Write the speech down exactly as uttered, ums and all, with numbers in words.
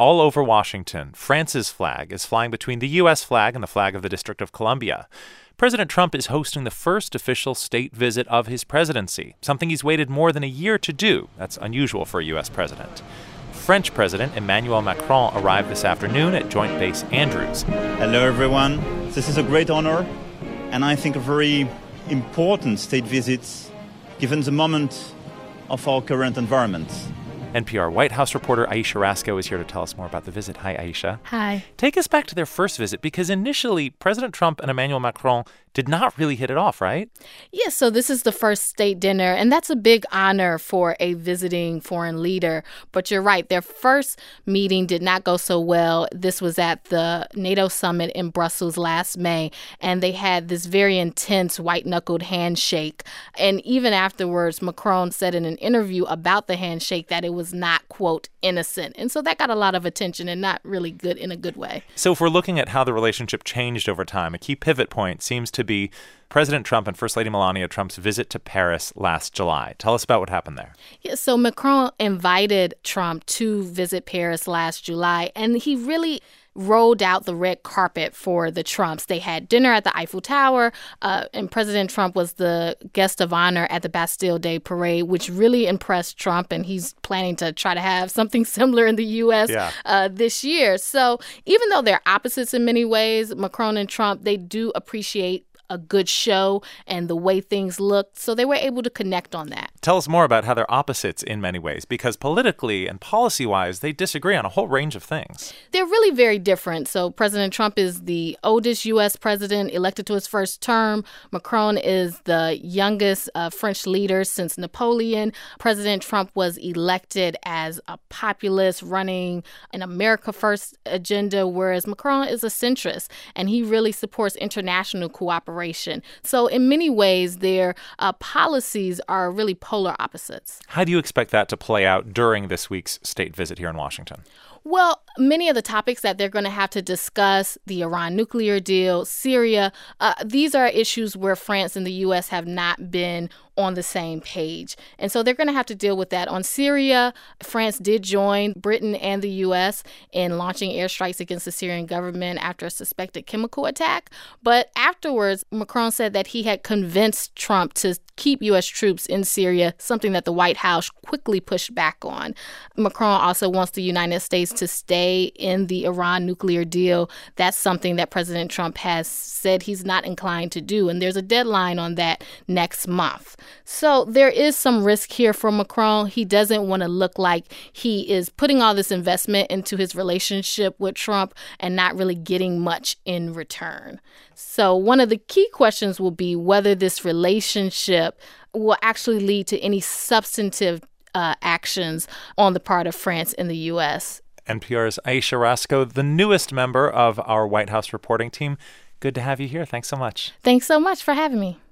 all over Washington, France's flag is flying between the U S flag and the flag of the District of Columbia. President Trump is hosting the first official state visit of his presidency, something he's waited more than a year to do. That's unusual for a U S president. French President Emmanuel Macron arrived this afternoon at Joint Base Andrews. Hello, everyone. This is a great honor, and I think a very important state visit, given the moment of our current environment. N P R White House reporter Ayesha Rascoe is here to tell us more about the visit. Hi, Ayesha. Hi. Take us back to their first visit, because initially President Trump and Emmanuel Macron did not really hit it off, right? Yes, so this is the first state dinner, and that's a big honor for a visiting foreign leader. But you're right, their first meeting did not go so well. This was at the NATO summit in Brussels last May, and they had this very intense white-knuckled handshake. And even afterwards, Macron said in an interview about the handshake that it was not, quote, innocent. And so that got a lot of attention and not really good in a good way. So if we're looking at how the relationship changed over time, a key pivot point seems to be President Trump and First Lady Melania Trump's visit to Paris last July. Tell us about what happened there. Yeah, so Macron invited Trump to visit Paris last July, and he really rolled out the red carpet for the Trumps. They had dinner at the Eiffel Tower, uh, and President Trump was the guest of honor at the Bastille Day Parade, which really impressed Trump, and he's planning to try to have something similar in the U S yeah. uh, this year. So even though they're opposites in many ways, Macron and Trump, they do appreciate a good show and the way things looked. So they were able to connect on that. Tell us more about how they're opposites in many ways, because politically and policy-wise, they disagree on a whole range of things. They're really very different. So President Trump is the oldest U S president elected to his first term. Macron is the youngest uh, French leader since Napoleon. President Trump was elected as a populist running an America First agenda, whereas Macron is a centrist, and he really supports international cooperation. So in many ways, their uh, policies are really polar opposites. How do you expect that to play out during this week's state visit here in Washington? Well, many of the topics that they're going to have to discuss, the Iran nuclear deal, Syria, uh, these are issues where France and the U S have not been on the same page. And so they're going to have to deal with that. On Syria, France did join Britain and the U S in launching airstrikes against the Syrian government after a suspected chemical attack. But afterwards, Macron said that he had convinced Trump to keep U S troops in Syria, something that the White House quickly pushed back on. Macron also wants the United States to stay in the Iran nuclear deal. That's something that President Trump has said he's not inclined to do. And there's a deadline on that next month. So there is some risk here for Macron. He doesn't want to look like he is putting all this investment into his relationship with Trump and not really getting much in return. So one of the key questions will be whether this relationship will actually lead to any substantive uh, actions on the part of France and the U S. N P R's Ayesha Rascoe, the newest member of our White House reporting team. Good to have you here. Thanks so much. Thanks so much for having me.